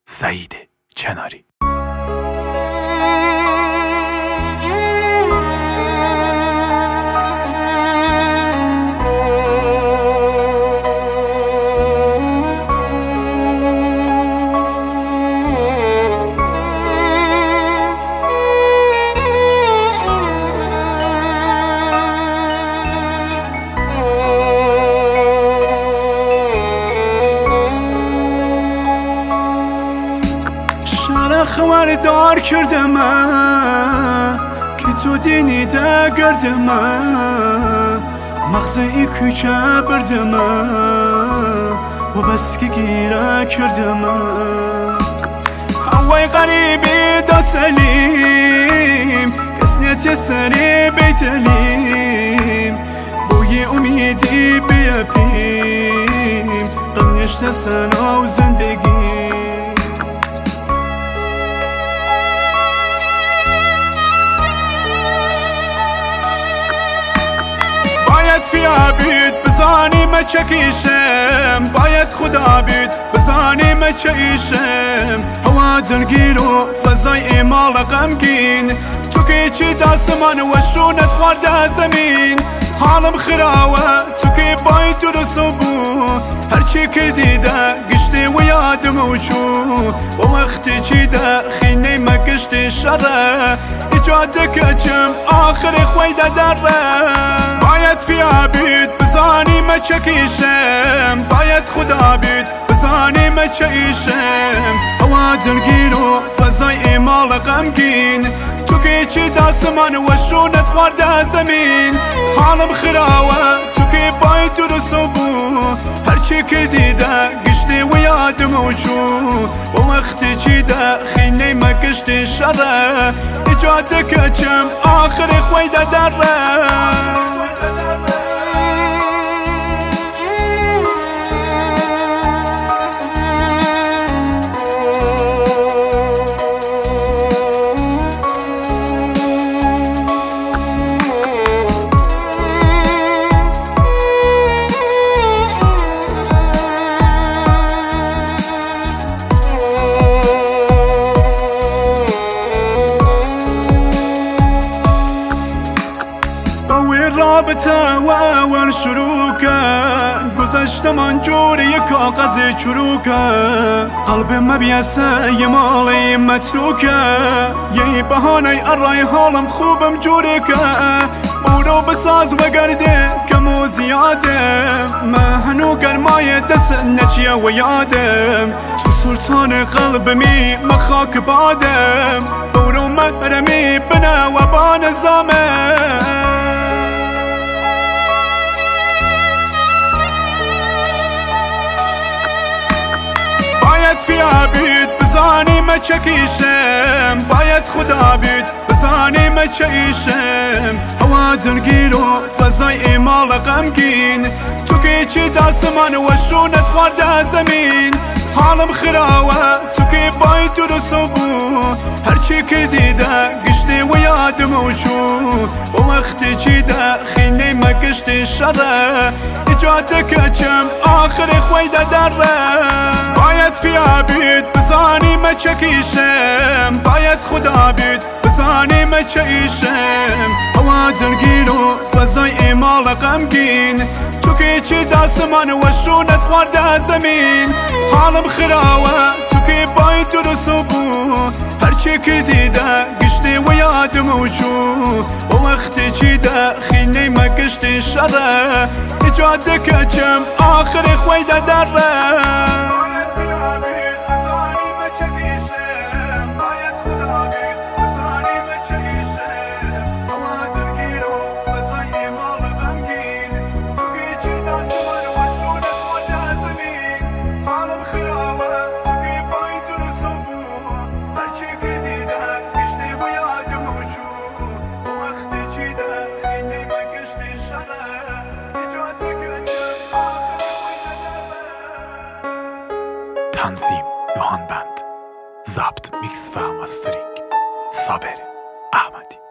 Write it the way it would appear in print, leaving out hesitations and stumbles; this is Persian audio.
سعید کناری. خبردار کردم که تو دینی دگردم مغز ای کوچه بردم و بس که گیره کردم هوای غریبی دا سلیم کس نیت سری بیتلیم بوی امیدی بیپیم غم نشته سنا و زندگی فیا بید بزانی ما چکیشم باید خدا بید بزانی ما چیشم هوا دلگیر و فضای ایمال غمگین تو که چی داسمان و شونت خورده زمین حالم خراوه تو که باید درست بو هرچی کردی ده گشتی و یادم وچو و وقتی چی ده خینه ما گشتی شره ایجاده کچم آخر خویده دره باید فیا بید بزانی ما چکیشم باید خدا بید بزانی ما چیشم هوا دلگیر و فضای ایمال غمگین تو که چی داسمان و شونت خورده زمین حالم خراوه تو که باید درست بو هرچی کردی ده گشتی و یادم وچو و وقتی چی ده خینه ما گشتی شره ایجاده کچم آخر خویده دره رابطه و اول شروکه گذشته من جوری یک کاغذ چروکه قلب ما بیاسه یه مالی متروکه یه بهانه ارای حالم خوبم جوری که برو بساز و گرده کم و زیاده ما هنو گرمای دست نچیه و یادم تو سلطان قلبمی ما خاک بادم برو محرمی بنا و با نظامم فیا بید بزانی ما چکیشم باید خدا بید بزانی ما چیشم هوا دلگیر و فضای ایمال غمگین تو که چی داسمان و شونت خورده زمین حالم خراوه تو که باید درست بو هرچی کردی ده گشتی و یادم وچو و وقتی چی ده خینه ما گشتی شره ایجاده کچم آخر خویده دره باید فیا بید بزانی ما چکیشم باید خدا بید بزانی ما چیشم هوا دلگیر و فضای ایمال غمگین تو که چی داسمان و شونت خورده زمین حالم خراوه تو که باید درست بو هرچی کردی ده گشتی و یادم وچو و وقتی چی ده خینه ما گشتی شره ایجاده کچم آخر خویده دره تنظیم یوهان بند، ضبط میکس و مسترینگ صابر احمدی.